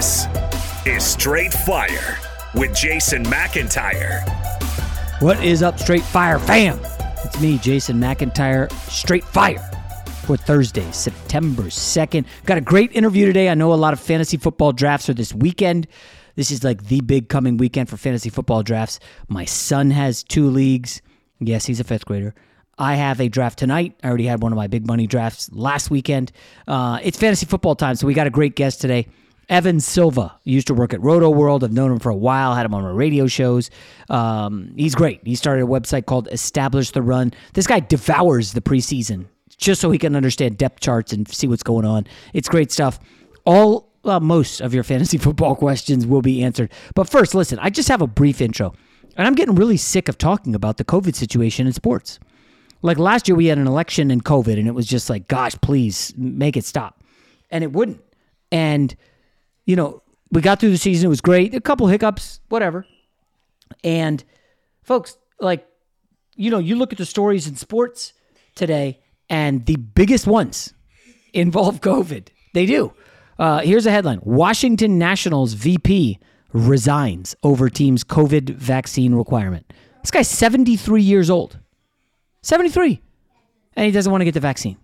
This is Straight Fire with Jason McIntyre. What is up, Straight Fire fam? It's me, Jason McIntyre, Straight Fire for Thursday, September 2nd. Got a great interview today. I know a lot of fantasy football drafts are this weekend. This is like the big coming weekend for fantasy football drafts. My son has 2 leagues. Yes, he's a 5th grader. I have a draft tonight. I already had one of my big money drafts last weekend. It's fantasy football time, so we got a great guest today. Evan Silva used to work at Roto World. I've known him for a while, had him on my radio shows. He's great. He started a website called Establish the Run. This guy devours the preseason just so he can understand depth charts and see what's going on. It's great stuff. Most of your fantasy football questions will be answered. But first, listen, I just have a brief intro. And I'm getting really sick of talking about the COVID situation in sports. Like last year, we had an election and COVID, and it was just like, gosh, please make it stop. And it wouldn't. And, you know, we got through the season. It was great. A couple hiccups, whatever. And folks, like, you know, you look at the stories in sports today, and the biggest ones involve COVID. They do. Here's a headline. Washington Nationals VP resigns over team's COVID vaccine requirement. This guy's 73 years old. 73. And he doesn't want to get the vaccine.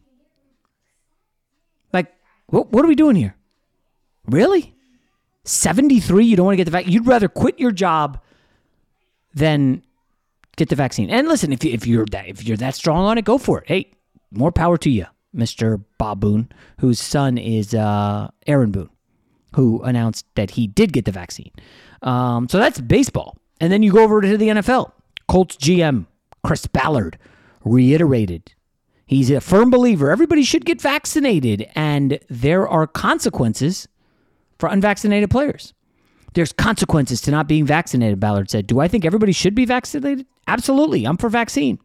Like, what are we doing here? Really? 73, you don't want to get the vaccine? You'd rather quit your job than get the vaccine. And listen, if you're that strong on it, go for it. Hey, more power to you, Mr. Bob Boone, whose son is Aaron Boone, who announced that he did get the vaccine. So that's baseball. And then you go over to the NFL. Colts GM Chris Ballard reiterated he's a firm believer everybody should get vaccinated, and there are consequences for unvaccinated players. There's consequences to not being vaccinated, Ballard said. Do I think everybody should be vaccinated? Absolutely. I'm for vaccine.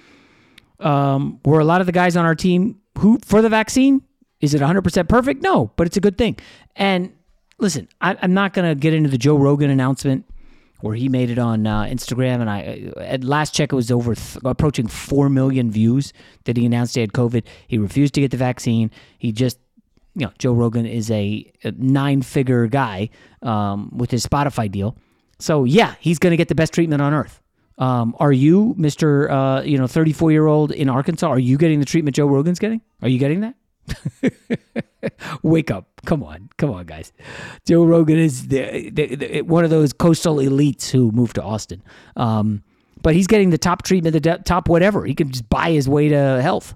Were a lot of the guys on our team who for the vaccine? Is it 100% perfect? No, but it's a good thing. And listen, I'm not going to get into the Joe Rogan announcement where he made it on Instagram, and at last check, it was over approaching 4 million views that he announced he had COVID. He refused to get the vaccine. He just, you know, Joe Rogan is a 9-figure guy with his Spotify deal. So yeah, he's going to get the best treatment on earth. Are you, Mr. 34-year-old in Arkansas? Are you getting the treatment Joe Rogan's getting? Are you getting that? Wake up. Come on, guys. Joe Rogan is one of those coastal elites who moved to Austin. But he's getting the top treatment, the top whatever. He can just buy his way to health.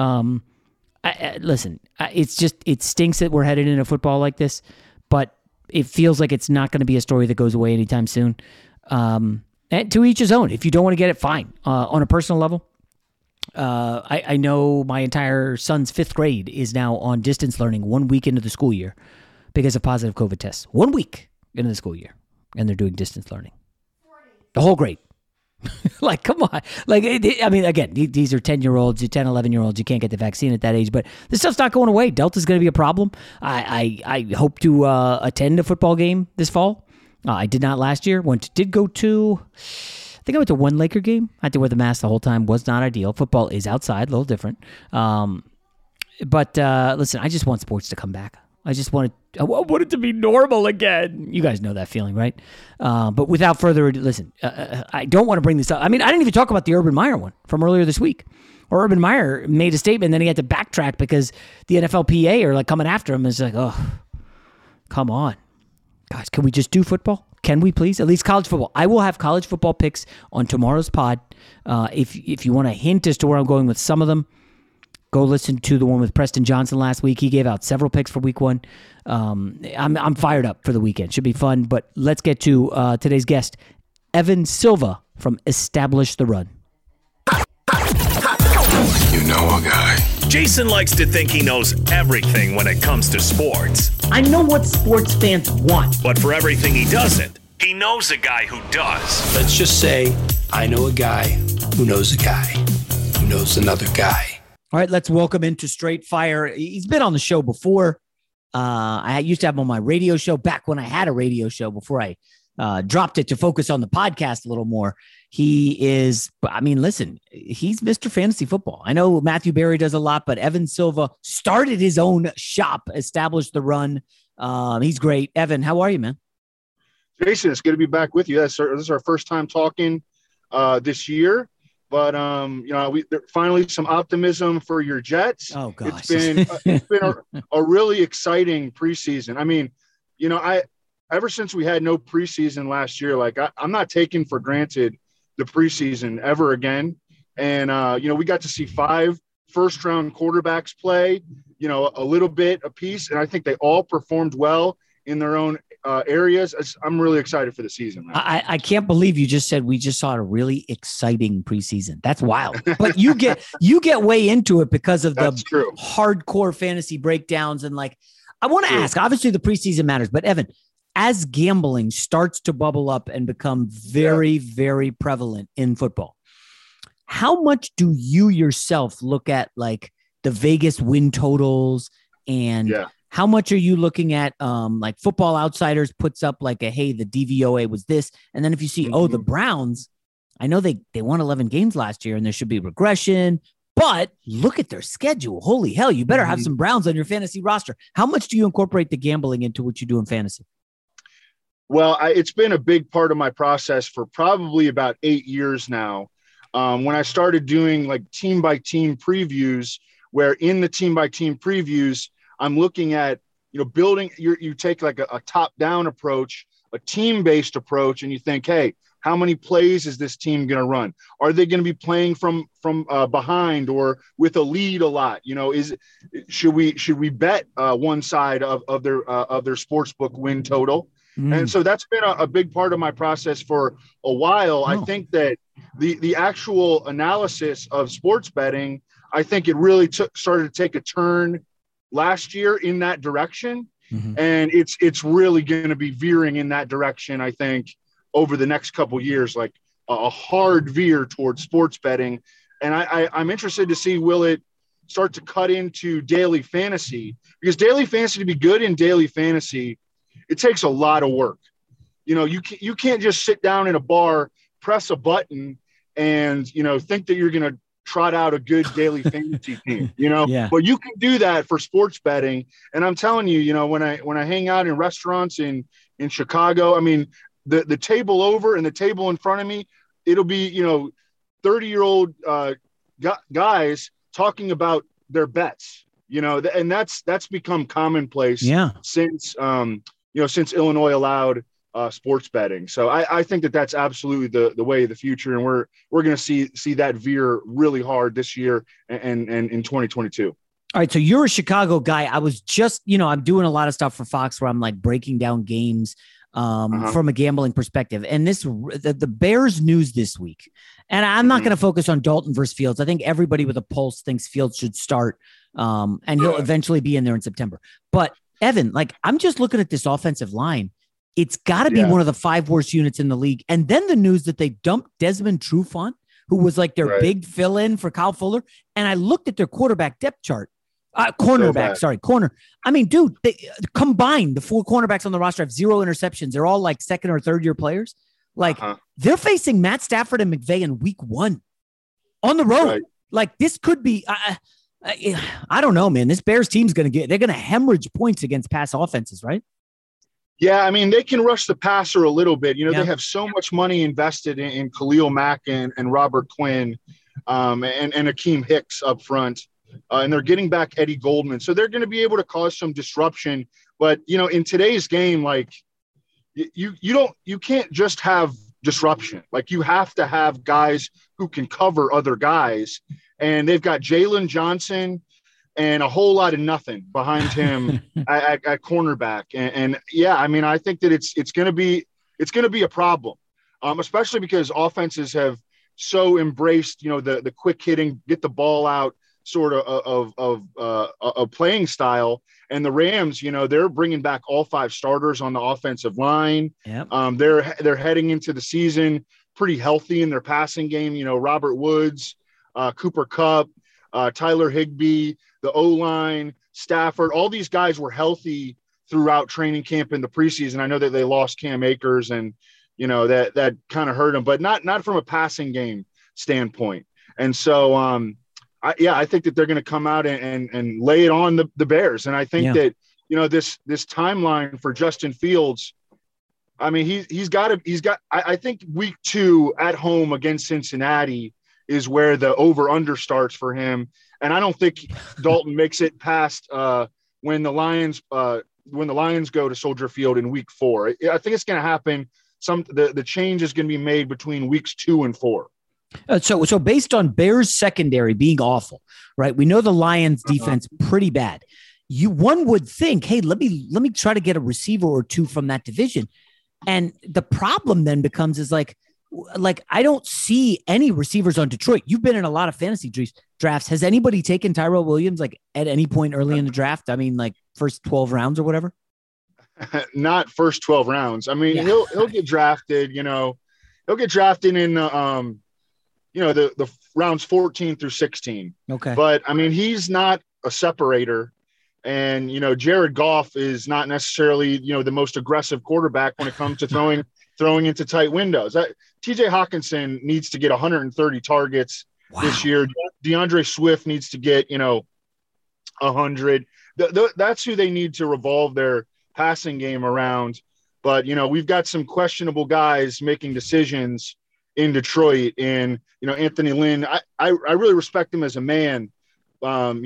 Listen, it stinks that we're headed into football like this, but it feels like it's not going to be a story that goes away anytime soon. And to each his own. If you don't want to get it, fine. On a personal level, I know my entire son's 5th grade is now on distance learning 1 week into the school year because of positive COVID tests. 1 week into the school year, and they're doing distance learning. 40. The whole grade. Like, come on. Like, I mean, again, these are 10-year-olds, 10, 11-year-olds. You can't get the vaccine at that age, but this stuff's not going away. Delta's going to be a problem. I hope to attend a football game this fall. I did not last year. I think I went to one Laker game. I had to wear the mask the whole time. Was not ideal. Football is outside, a little different. But listen, I just want sports to come back. I want it to be normal again. You guys know that feeling, right? But without further ado, listen, I don't want to bring this up. I mean, I didn't even talk about the Urban Meyer one from earlier this week. Or Urban Meyer made a statement, then he had to backtrack because the NFLPA are like coming after him. It's like, oh, come on. Guys, can we just do football? Can we please? At least college football. I will have college football picks on tomorrow's pod. If you want a hint as to where I'm going with some of them, go listen to the one with Preston Johnson last week. He gave out several picks for week 1. I'm fired up for the weekend. Should be fun. But let's get to today's guest, Evan Silva from Establish the Run. You know a guy. Jason likes to think he knows everything when it comes to sports. I know what sports fans want. But for everything he doesn't, he knows a guy who does. Let's just say I know a guy who knows a guy who knows another guy. All right, let's welcome into Straight Fire. He's been on the show before. I used to have him on my radio show back when I had a radio show before I dropped it to focus on the podcast a little more. He is, I mean, listen, he's Mr. Fantasy Football. I know Matthew Berry does a lot, but Evan Silva started his own shop, Established the Run. He's great. Evan, how are you, man? Jason, it's good to be back with you. This is our first time talking this year, but finally some optimism for your Jets. Oh gosh, it's been a really exciting preseason. I mean, ever since we had no preseason last year, like I'm not taking for granted the preseason ever again. And we got to see 5 first-round quarterbacks play, a little bit apiece, and I think they all performed well in their own areas. I'm really excited for the season, man. I can't believe you just said we just saw a really exciting preseason. That's wild. But you get way into it because of the hardcore fantasy breakdowns. And I want to ask, obviously the preseason matters, but Evan, as gambling starts to bubble up and become very, very prevalent in football, how much do you yourself look at the Vegas win totals and how much are you looking at? Football Outsiders puts up hey, the DVOA was this. And then if you see, the Browns, I know they won 11 games last year and there should be regression, but look at their schedule. Holy hell, you better have some Browns on your fantasy roster. How much do you incorporate the gambling into what you do in fantasy? Well, it's been a big part of my process for probably about 8 years now. When I started doing team by team previews, where in the team by team previews, I'm looking at, building, you take a top down approach, a team based approach, and you think, hey, how many plays is this team going to run? Are they going to be playing from behind or with a lead a lot? Should we bet one side of their sportsbook win total? And so that's been a big part of my process for a while. I think that the actual analysis of sports betting, I think it really started to take a turn last year in that direction. And it's really going to be veering in that direction, I think, over the next couple of years, a hard veer towards sports betting. And I'm interested to see, will it start to cut into daily fantasy? Because daily fantasy, to be good in daily fantasy, it takes a lot of work. You can't just sit down in a bar, press a button, and think that you're going to trot out a good daily fantasy team. But you can do that for sports betting. And I'm telling you, when I hang out in restaurants in Chicago, I mean, the table over and the table in front of me, it'll be 30-year-old guys talking about their bets. And that's become commonplace since since Illinois allowed sports betting. So I think that's absolutely the way of the future. And we're going to see that veer really hard this year and in 2022. All right. So you're a Chicago guy. I was just, I'm doing a lot of stuff for Fox where I'm breaking down games from a gambling perspective. And the Bears news this week, and I'm not going to focus on Dalton versus Fields. I think everybody with a pulse thinks Fields should start and he'll eventually be in there in September. But Evan, I'm just looking at this offensive line. It's got to be one of the 5 worst units in the league. And then the news that they dumped Desmond Trufant, who was their big fill-in for Kyle Fuller. And I looked at their quarterback depth chart. Corner. I mean, dude, they combined, the 4 cornerbacks on the roster have 0 interceptions. They're all second or third year players. They're facing Matt Stafford and McVay in week 1 on the road. This could be, I don't know, man. This Bears team's they're going to hemorrhage points against pass offenses, right? Yeah, I mean, they can rush the passer a little bit. They have so much money invested in Khalil Mack and Robert Quinn and Akeem Hicks up front. And they're getting back Eddie Goldman. So they're going to be able to cause some disruption. But, in today's game, you can't just have disruption. You have to have guys who can cover other guys. And they've got Jalen Johnson and a whole lot of nothing behind him at cornerback. And I mean, I think that it's going to be a problem, especially because offenses have so embraced, the quick hitting, get the ball out sort of playing style. And the Rams, they're bringing back all 5 starters on the offensive line. They're heading into the season pretty healthy in their passing game. Robert Woods, Cooper Kupp, Tyler Higbee, the O-line, Stafford, all these guys were healthy throughout training camp in the preseason. I know that they lost Cam Akers and, that kind of hurt them, but not from a passing game standpoint. And so, I think that they're going to come out and lay it on the Bears. And I think that this timeline for Justin Fields. I mean, I think week 2 at home against Cincinnati is where the over-under starts for him. And I don't think Dalton makes it past when the Lions go to Soldier Field in week 4. I think it's going to happen. The change is going to be made between weeks 2 and 4. So based on Bears secondary being awful, right? We know the Lions defense pretty bad. One would think, hey, let me try to get a receiver or two from that division. And the problem then becomes is like I don't see any receivers on Detroit. You've been in a lot of fantasy drafts. Has anybody taken Tyrell Williams like at any point early in the draft? I mean, like first 12 rounds or whatever? Not first 12 rounds. I mean, he'll get drafted, he'll get drafted in the rounds 14 through 16. Okay. But I mean, he's not a separator. And, Jared Goff is not necessarily, the most aggressive quarterback when it comes to throwing into tight windows. TJ Hawkinson needs to get 130 targets this year. DeAndre Swift needs to get, 100. That's who they need to revolve their passing game around. But, we've got some questionable guys making decisions in Detroit. And, Anthony Lynn, I really respect him as a man. And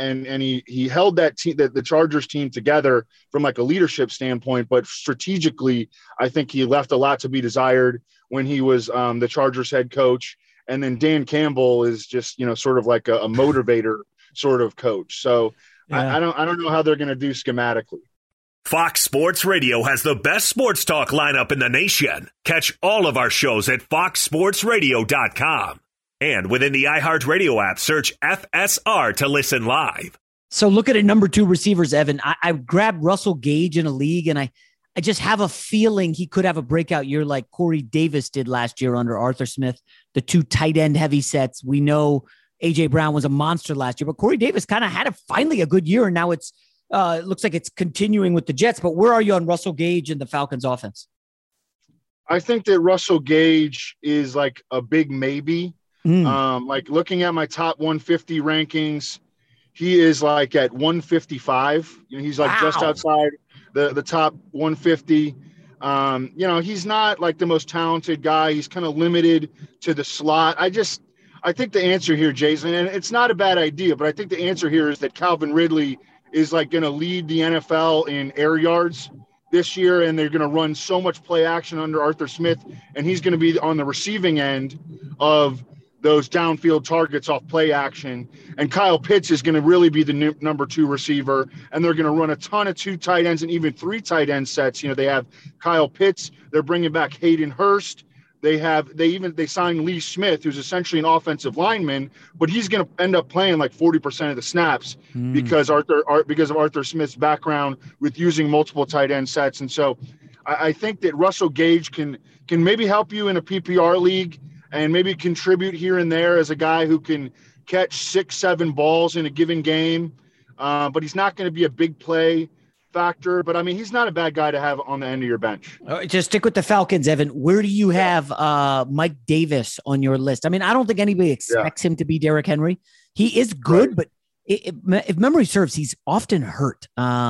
he held that team, the Chargers team together from like a leadership standpoint, but strategically, I think he left a lot to be desired when he was the Chargers head coach. And then Dan Campbell is just, sort of like a motivator sort of coach. So I don't know how they're going to do schematically. Fox Sports Radio has the best sports talk lineup in the nation. Catch all of our shows at foxsportsradio.com. And within the iHeartRadio app, search FSR to listen live. So looking at number 2 receivers, Evan, I grabbed Russell Gage in a league, and I just have a feeling he could have a breakout year like Corey Davis did last year under Arthur Smith, the 2 tight end heavy sets. We know A.J. Brown was a monster last year, but Corey Davis kind of had finally a good year, and now it looks like it's continuing with the Jets. But where are you on Russell Gage and the Falcons offense? I think that Russell Gage is like a big maybe. Like looking at my top 150 rankings, he is like at 155. He's like just outside the top 150. He's not like the most talented guy. He's kind of limited to the slot. I think the answer here, Jason, and it's not a bad idea, but I think the answer here is that Calvin Ridley is like going to lead the NFL in air yards this year, and they're going to run so much play action under Arthur Smith, and he's going to be on the receiving end of those downfield targets off play action. And Kyle Pitts is going to really be the number 2 receiver. And they're going to run a ton of 2 tight ends and even 3 tight end sets. They have Kyle Pitts. They're bringing back Hayden Hurst. They signed Lee Smith, who's essentially an offensive lineman, but he's going to end up playing like 40% of the snaps because of Arthur Smith's background with using multiple tight end sets. And so I think that Russell Gage can maybe help you in a PPR league and maybe contribute here and there as a guy who can catch 6-7 balls in a given game. But he's not going to be a big play factor. But, I mean, he's not a bad guy to have on the end of your bench. Just stick with the Falcons, Evan. Where do you have Mike Davis on your list? I mean, I don't think anybody expects him to be Derrick Henry. He is good, but if memory serves, he's often hurt.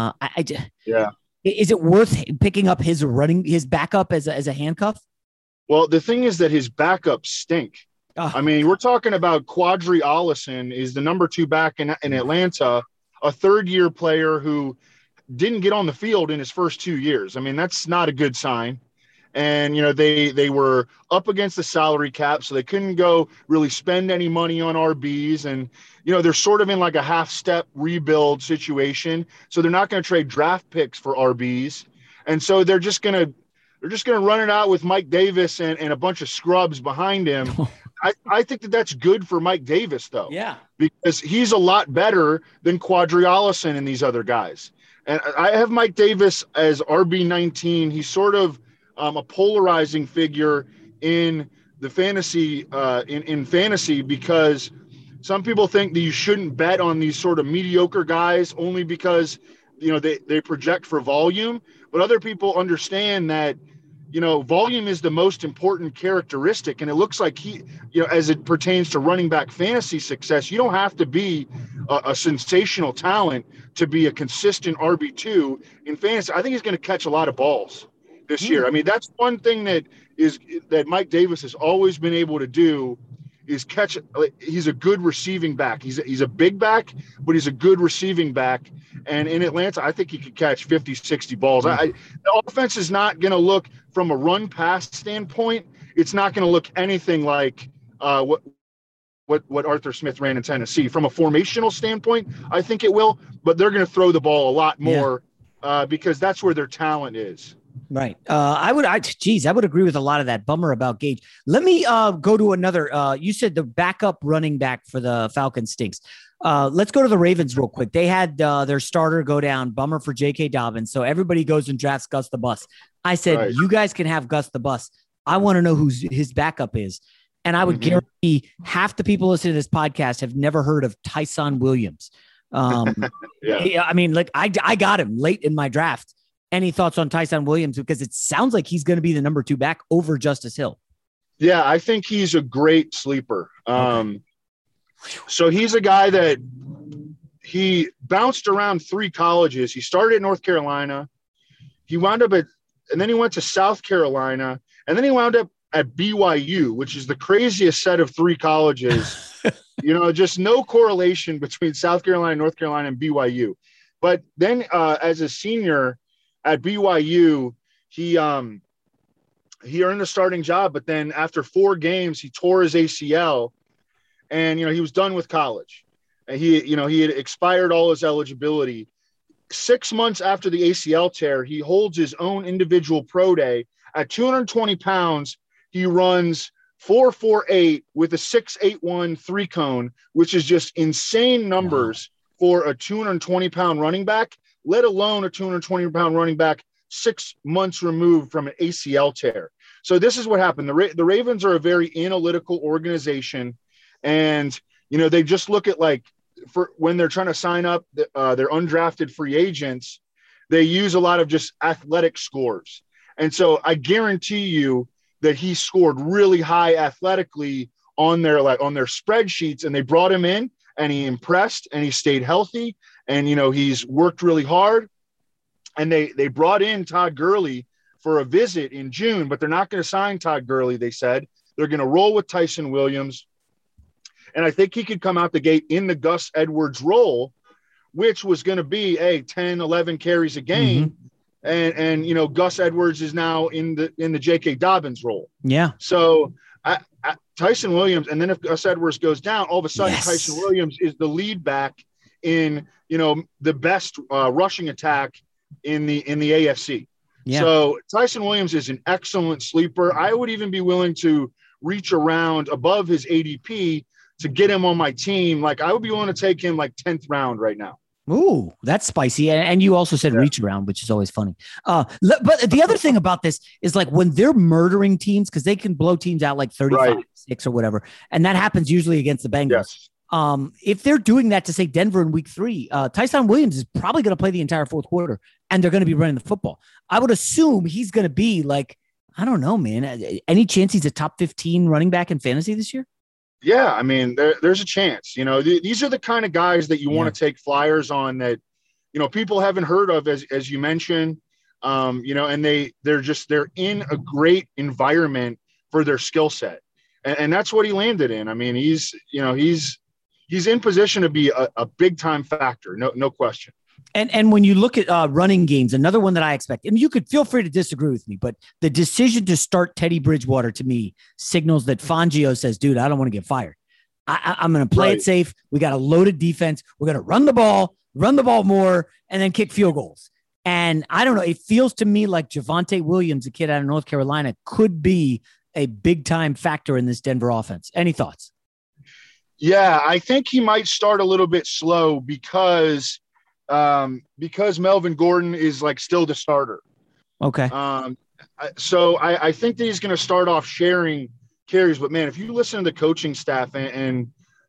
Is it worth picking up his backup as a handcuff? Well, the thing is that his backups stink. I mean, we're talking about Quadri Allison is the number 2 back in Atlanta, a third-year player who didn't get on the field in his first 2 years. I mean, that's not a good sign. And, they were up against the salary cap, so they couldn't go really spend any money on RBs. And, they're sort of in like a half-step rebuild situation. So they're not going to trade draft picks for RBs. And so they're just going to run it out with Mike Davis and a bunch of scrubs behind him. I think that's good for Mike Davis, though. Yeah. Because he's a lot better than Quadri Allison and these other guys. And I have Mike Davis as RB19. He's sort of a polarizing figure in the fantasy in fantasy because some people think that you shouldn't bet on these sort of mediocre guys only because, they project for volume. But other people understand that volume is the most important characteristic. And it looks like as it pertains to running back fantasy success, you don't have to be a sensational talent to be a consistent RB2 in fantasy. I think he's going to catch a lot of balls this year. I mean, that's one thing that Mike Davis has always been able to do is catch. He's a good receiving back. He's a big back, but he's a good receiving back. And in Atlanta, I think he could catch 50, 60 balls. The offense is not going to look, from a run pass standpoint, it's not going to look anything like what Arthur Smith ran in Tennessee. From a formational standpoint, I think it will, but they're going to throw the ball a lot more because that's where their talent is. Right. I would agree with a lot of that. Bummer about Gage. Let me go to another. You said the backup running back for the Falcons stinks. Let's go to the Ravens real quick. They had their starter go down. Bummer for J.K. Dobbins. So everybody goes and drafts Gus the Bus. I said, You guys can have Gus the Bus. I want to know who his backup is. And I would guarantee half the people listening to this podcast have never heard of Tyson Williams. I mean, like I got him late in my draft. Any thoughts on Tyson Williams? Because it sounds like he's going to be the number 2 back over Justice Hill. Yeah, I think he's a great sleeper. So he's a guy that he bounced around 3 colleges. He started at North Carolina. He wound up and then he went to South Carolina, and then he wound up at BYU, which is the craziest set of 3 colleges. Just no correlation between South Carolina, North Carolina, and BYU. But then as a senior at BYU, he earned the starting job, but then after 4 games, he tore his ACL, and he was done with college. And he had expired all his eligibility. 6 months after the ACL tear, he holds his own individual pro day at 220 pounds. He runs 4.48 with a 6.81 3-cone, which is just insane numbers for a 220-pound running back, let alone a 220-pound running back 6 months removed from an ACL tear. So this is what happened. The Ravens are a very analytical organization, and they just look at, like, for when they're trying to sign up their undrafted free agents, they use a lot of just athletic scores. And so I guarantee you that he scored really high athletically on their spreadsheets, and they brought him in, and he impressed, and he stayed healthy, and he's worked really hard. And they brought in Todd Gurley for a visit in June, but they're not going to sign Todd Gurley. They said they're going to roll with Tyson Williams, and I think he could come out the gate in the Gus Edwards role, which was going to be 10, 11 carries a game. And Gus Edwards is now in the J.K. Dobbins role. Yeah. So Tyson Williams, and then if Gus Edwards goes down, all of a sudden Tyson Williams is the lead back in the best rushing attack in the AFC. Yeah. So Tyson Williams is an excellent sleeper. I would even be willing to reach around above his ADP to get him on my team. Like, I would be willing to take him like 10th round right now. Ooh, that's spicy. And you also said reach around, which is always funny. But the other thing about this is, like, when they're murdering teams, because they can blow teams out like 35-6 or whatever, and that happens usually against the Bengals. Yes. If they're doing that to, say, Denver in week 3, Tyson Williams is probably going to play the entire 4th quarter, and they're going to be running the football. I would assume he's going to be, like, I don't know, man. Any chance he's a top 15 running back in fantasy this year? Yeah, I mean, there's a chance. These are the kind of guys that you want to take flyers on that, people haven't heard of, as you mentioned, and they're in a great environment for their skill set. And that's what he landed in. I mean, he's in position to be a big time factor. No question. And when you look at running games, another one that I expect, and you could feel free to disagree with me, but the decision to start Teddy Bridgewater to me signals that Fangio says, dude, I don't want to get fired. I'm going to play it safe. We got a loaded defense. We're going to run the ball more, and then kick field goals. And I don't know. It feels to me like Javonte Williams, a kid out of North Carolina, could be a big time factor in this Denver offense. Any thoughts? Yeah, I think he might start a little bit slow because Melvin Gordon is, like, still the starter. Okay. So I think that he's going to start off sharing carries, but man, if you listen to the coaching staff and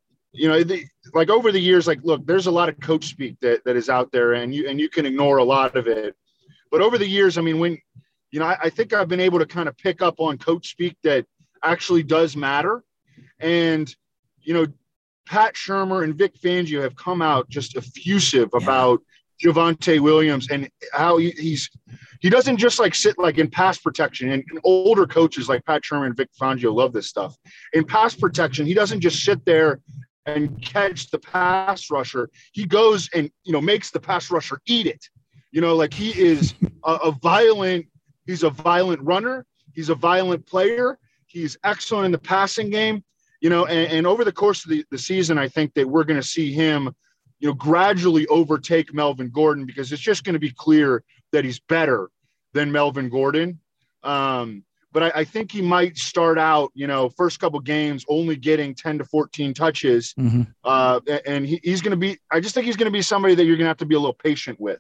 like over the years, like, look, there's a lot of coach speak that is out there, and you can ignore a lot of it. But over the years, I mean, when I think I've been able to kind of pick up on coach speak that actually does matter. And, Pat Shurmur and Vic Fangio have come out just effusive about Javonte Williams and how he doesn't just like sit like in pass protection, and older coaches like Pat Shurmur and Vic Fangio love this stuff. In pass protection, he doesn't just sit there and catch the pass rusher. He goes and, makes the pass rusher eat it. Like he is he's a violent runner. He's a violent player. He's excellent in the passing game, and over the course of the season, I think that we're going to see him, gradually overtake Melvin Gordon, because it's just going to be clear that he's better than Melvin Gordon. But I think he might start out, first couple games only getting 10 to 14 touches. And he's going to be – I just think he's going to be somebody that you're going to have to be a little patient with.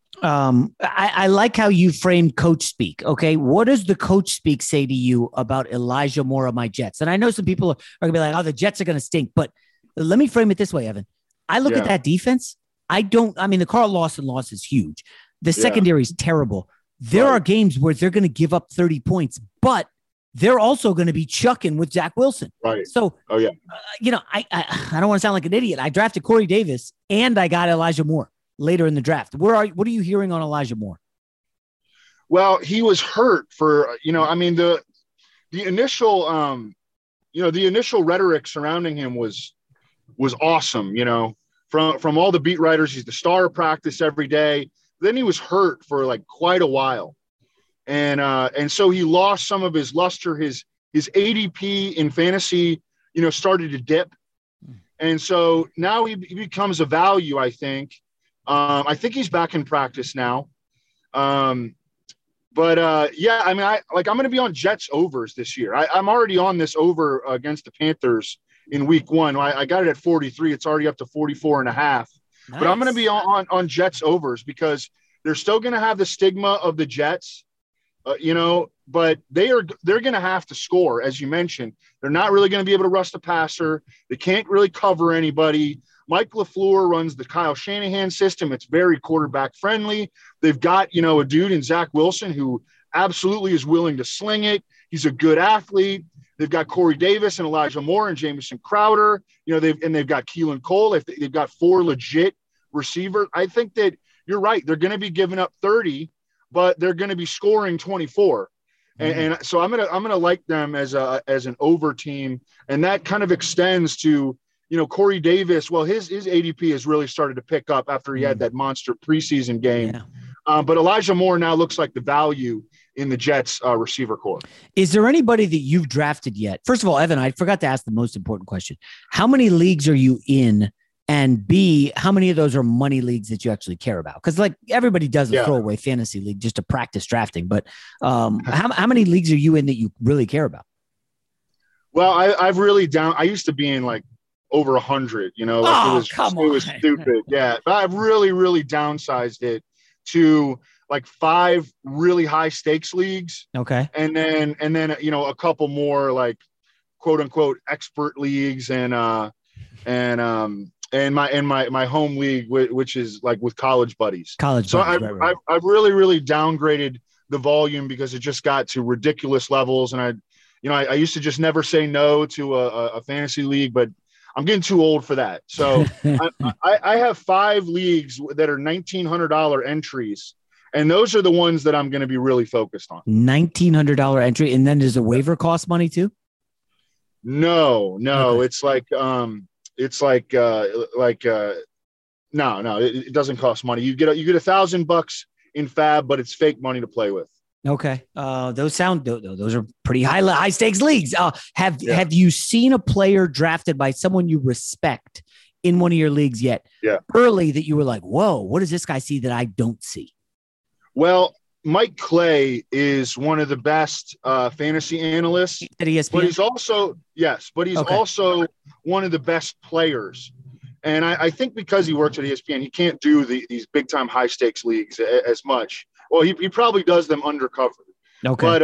I like how you framed coach speak. Okay. What does the coach speak say to you about Elijah Moore of my Jets? And I know some people are going to be like, oh, the Jets are going to stink. But let me frame it this way, Evan. I look at that defense. The Carl Lawson loss is huge. The secondary is terrible. There are games where they're going to give up 30 points, but they're also going to be chucking with Zach Wilson. Right. So, I don't want to sound like an idiot. I drafted Corey Davis and I got Elijah Moore later in the draft. What are you hearing on Elijah Moore? Well, he was hurt for, the initial, the initial rhetoric surrounding him was awesome. From all the beat writers, he's the star of practice every day. Then he was hurt for like quite a while. And so he lost some of his luster. His ADP in fantasy, started to dip. And so now he becomes a value, I think. I think he's back in practice now. I'm going to be on Jets overs this year. I'm already on this over against the Panthers in week 1. I got it at 43. It's already up to 44.5. Nice. But I'm going to be on Jets overs because they're still going to have the stigma of the Jets, but they're going to have to score. As you mentioned, they're not really going to be able to rush the passer. They can't really cover anybody. Mike LaFleur runs the Kyle Shanahan system. It's very quarterback friendly. They've got, a dude in Zach Wilson who absolutely is willing to sling it. He's a good athlete. They've got Corey Davis and Elijah Moore and Jamison Crowder. They've got Keelan Cole. They've got 4 legit receivers. I think that you're right. They're going to be giving up 30, but they're going to be scoring 24. And so I'm gonna like them as an over team, and that kind of extends to Corey Davis. Well, his ADP has really started to pick up after he had that monster preseason game. Yeah. But Elijah Moore now looks like the value in the Jets receiver core. Is there anybody that you've drafted yet? First of all, Evan, I forgot to ask the most important question. How many leagues are you in? And B, how many of those are money leagues that you actually care about? Because like everybody does a throwaway fantasy league just to practice drafting. But how many leagues are you in that you really care about? Well, I've really I used to be in like over 100, it was stupid. Yeah. But I've really, really downsized it to like 5 really high stakes leagues. Okay. And then, a couple more like quote unquote expert leagues and my home league, which is like with college buddies. So right. I've really, really downgraded the volume because it just got to ridiculous levels. And I used to just never say no to a fantasy league, but I'm getting too old for that. So I have 5 leagues that are $1,900 entries. And those are the ones that I'm going to be really focused on. $1,900 entry. And then does the waiver cost money too? No, okay. No, it doesn't cost money. You get $1,000 in Fab, but it's fake money to play with. Okay. Those are pretty high stakes leagues. Have you seen a player drafted by someone you respect in one of your leagues yet? Yeah. Early that you were like, whoa, what does this guy see that I don't see? Well, Mike Clay is one of the best fantasy analysts at ESPN. But he's also also one of the best players. And I think because he works at ESPN, he can't do these big time high stakes leagues as much. Well, he probably does them undercover. Okay.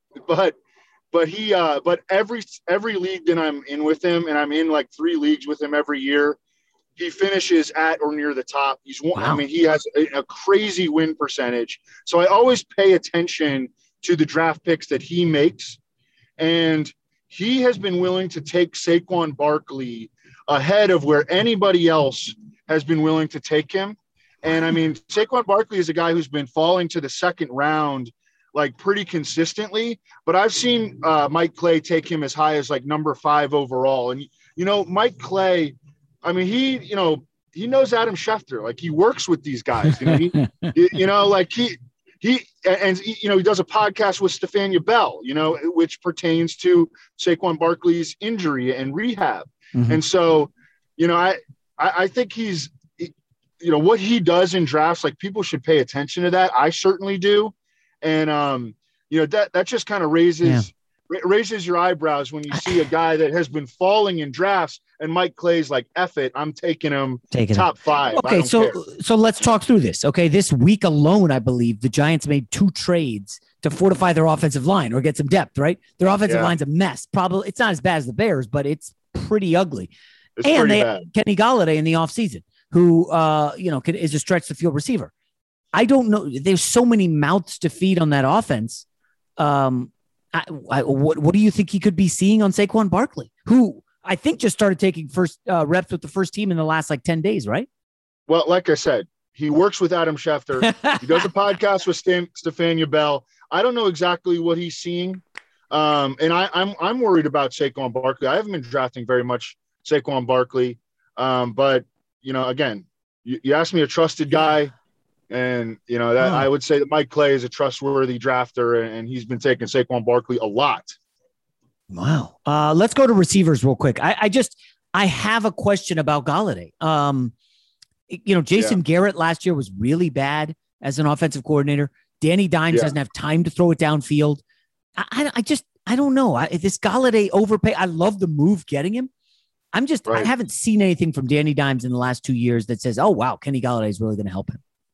But every league that I'm in with him, and I'm in like 3 leagues with him every year, he finishes at or near the top. He has a crazy win percentage. So I always pay attention to the draft picks that he makes. And he has been willing to take Saquon Barkley ahead of where anybody else has been willing to take him. And I mean, Saquon Barkley is a guy who's been falling to the second round like pretty consistently, but I've seen Mike Clay take him as high as like number 5 overall. And, you know, Mike Clay, I mean, he knows Adam Schefter, like he works with these guys, you know, he does a podcast with Stephania Bell, you know, which pertains to Saquon Barkley's injury and rehab. Mm-hmm. And so, you know, I think he's, you know, what he does in drafts, like people should pay attention to that. I certainly do. And, you know, that just kind of raises your eyebrows when you see a guy that has been falling in drafts and Mike Clay's like, F it, I'm taking him top 5. Okay. So let's talk through this. Okay. This week alone, I believe the Giants made 2 trades to fortify their offensive line or get some depth, right? Their offensive line's a mess. Probably it's not as bad as the Bears, but it's pretty ugly. And they had Kenny Golladay in the offseason, who, you know, is a stretch the field receiver. I don't know. There's so many mouths to feed on that offense. What do you think he could be seeing on Saquon Barkley, who I think just started taking first reps with the first team in the last like 10 days, right? Well, like I said, he works with Adam Schefter. He does a podcast with Stephania Bell. I don't know exactly what he's seeing. And I'm worried about Saquon Barkley. I haven't been drafting very much Saquon Barkley. But, you know, again, you asked me a trusted guy. And, you know, that I would say that Mike Clay is a trustworthy drafter, and he's been taking Saquon Barkley a lot. Wow. Let's go to receivers real quick. I have a question about Golladay. You know, Jason Garrett last year was really bad as an offensive coordinator. Danny Dimes doesn't have time to throw it downfield. I don't know. This Golladay overpay. I love the move getting him. I haven't seen anything from Danny Dimes in the last 2 years that says, oh, wow, Kenny Golladay is really going to help him.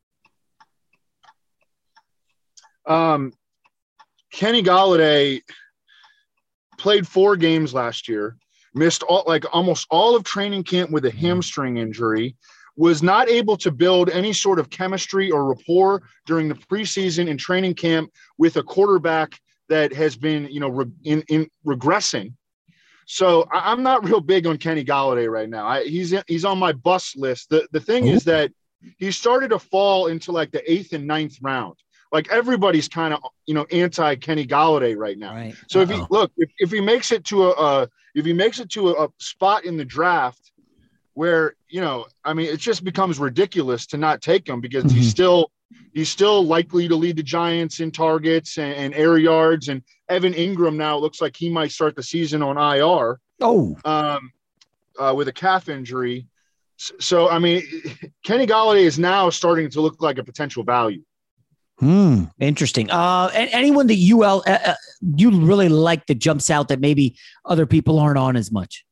Kenny Golladay played 4 games last year, missed almost all of training camp with a hamstring injury, was not able to build any sort of chemistry or rapport during the preseason and training camp with a quarterback that has been, you know, in regressing. So I'm not real big on Kenny Golladay right now. He's on my bust list. The thing is that he started to fall into like the 8th and 9th round. Like everybody's kind of, you know, anti Kenny Golladay right now. Right. So if he makes it to a spot in the draft where, you know, I mean, it just becomes ridiculous to not take him because he's still likely to lead the Giants in targets and air yards. And Evan Ingram now looks like he might start the season on IR. With a calf injury. So I mean, Kenny Golladay is now starting to look like a potential value. Interesting. Anyone that you really like that jumps out that maybe other people aren't on as much?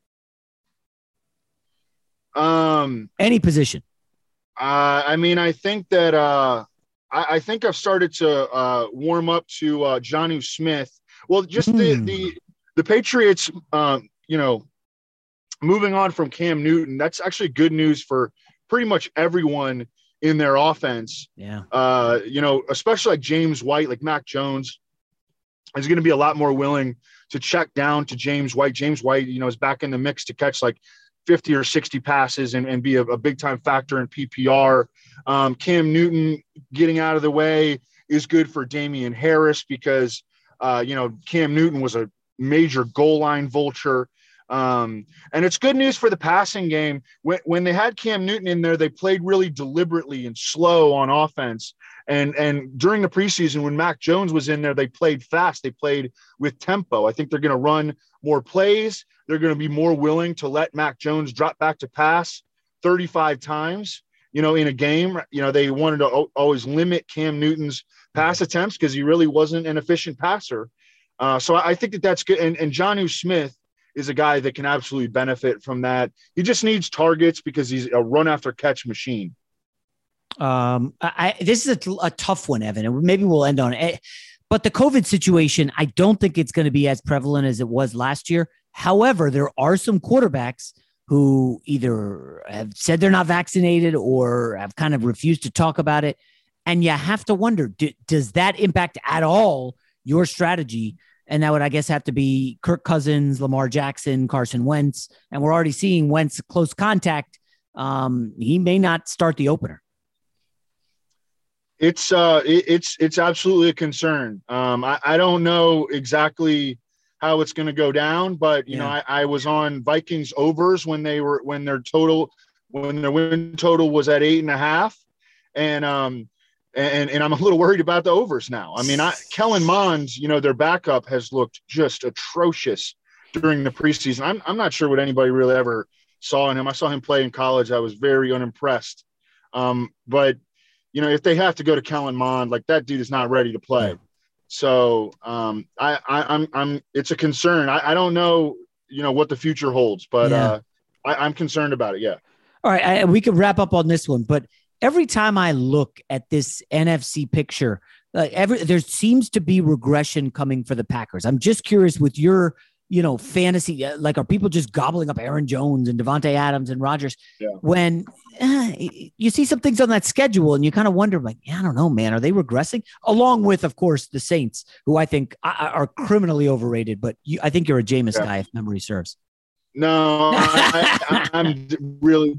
Any position. I mean, I think that I think I've started to warm up to Jonnu Smith. Well, just the Patriots, you know, moving on from Cam Newton. That's actually good news for pretty much everyone in their offense. Yeah. You know, especially like James White, like Mac Jones is going to be a lot more willing to check down to James White. James White, you know, is back in the mix to catch like 50 or 60 passes and be a big time factor in PPR. Cam Newton getting out of the way is good for Damian Harris because, you know, Cam Newton was a major goal line vulture. And it's good news for the passing game. When they had Cam Newton in there, they played really deliberately and slow on offense. And during the preseason, when Mac Jones was in there, they played fast. They played with tempo. I think they're going to run more plays. They're going to be more willing to let Mac Jones drop back to pass 35 times, you know, in a game. You know, they wanted to always limit Cam Newton's pass attempts because he really wasn't an efficient passer. So I think that's good. And Jonnu Smith is a guy that can absolutely benefit from that. He just needs targets because he's a run after catch machine. This is a tough one, Evan, and maybe we'll end on it. But the COVID situation, I don't think it's going to be as prevalent as it was last year. However, there are some quarterbacks who either have said they're not vaccinated or have kind of refused to talk about it. And you have to wonder, does that impact at all your strategy. And that would, I guess, have to be Kirk Cousins, Lamar Jackson, Carson Wentz. And we're already seeing Wentz close contact. He may not start the opener. It's absolutely a concern. I don't know exactly how it's going to go down, but you know, I was on Vikings overs when their win total was at 8.5. And I'm a little worried about the overs now. I mean, Kellen Mond, you know, their backup has looked just atrocious during the preseason. I'm not sure what anybody really ever saw in him. I saw him play in college. I was very unimpressed. But you know, if they have to go to Kellen Mond, like that dude is not ready to play. Yeah. So it's a concern. I don't know, you know, what the future holds, but I'm concerned about it. Yeah. All right. We could wrap up on this one, but every time I look at this NFC picture, there seems to be regression coming for the Packers. I'm just curious with your, you know, fantasy, like, are people just gobbling up Aaron Jones and Devontae Adams and Rodgers when you see some things on that schedule and you kind of wonder, like, I don't know, man, are they regressing? Along with, of course, the Saints, who I think are criminally overrated, but I think you're a Jameis guy, if memory serves. No, I'm really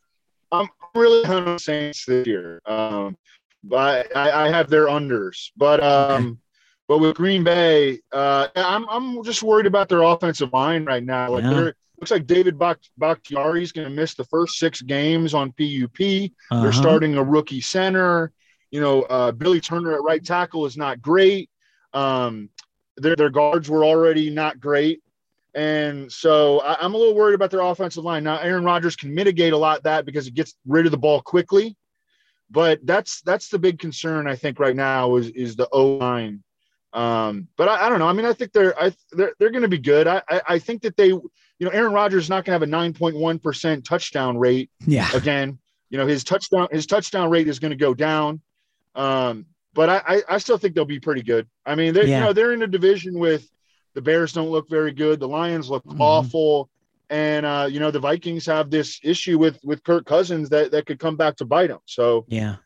on Saints this year. But I have their unders, but with Green Bay, I'm just worried about their offensive line right now. Like, looks like David Bakhtiari is going to miss the first 6 games on PUP. They're starting a rookie center. You know, Billy Turner at right tackle is not great. Their guards were already not great. And so I'm a little worried about their offensive line. Now, Aaron Rodgers can mitigate a lot of that because he gets rid of the ball quickly. But that's the big concern, I think, right now is the O-line. But I don't know. I mean, I think they're going to be good. I think that Aaron Rodgers is not going to have a 9.1% touchdown rate. Yeah. Again, you know, his touchdown rate is going to go down. But I still think they'll be pretty good. I mean, you know, they're in a division with the Bears don't look very good. The Lions look awful. And, you know, the Vikings have this issue with Kirk Cousins that could come back to bite them. So,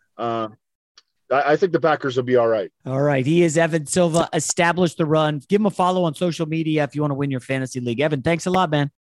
I think the Packers will be all right. All right. He is Evan Silva. Establish the Run. Give him a follow on social media if you want to win your fantasy league. Evan, thanks a lot, man.